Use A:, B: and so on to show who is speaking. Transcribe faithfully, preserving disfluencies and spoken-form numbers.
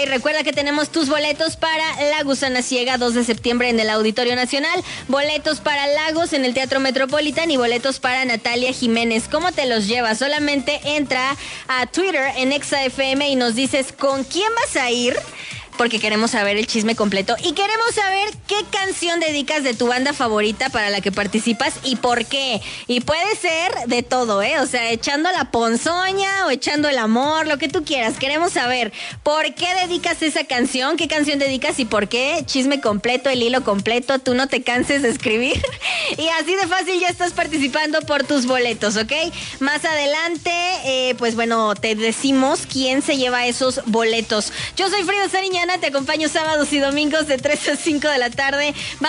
A: recuerda que tenemos tus boletos para La Gusana Ciega, dos de septiembre en el Auditorio Nacional, boletos para Lagos en el Teatro Metropolitan y boletos para Natalia Jiménez. ¿Cómo te los llevas? Solamente entra a Twitter en Exa F M y nos dices con quién vas a ir, porque queremos saber el chisme completo y queremos saber qué canción dedicas de tu banda favorita para la que participas y por qué. Y puede ser de todo, ¿eh? O sea, echando la ponzoña o echando el amor, lo que tú quieras. Queremos saber por qué dedicas esa canción, qué canción dedicas y por qué. Chisme completo, el hilo completo, tú no te canses de escribir. Y así de fácil ya estás participando por tus boletos, ¿ok? Más adelante, eh, pues bueno, te decimos quién se lleva esos boletos. Yo soy Frida Sariñana. Te acompaño sábados y domingos de tres a cinco de la tarde.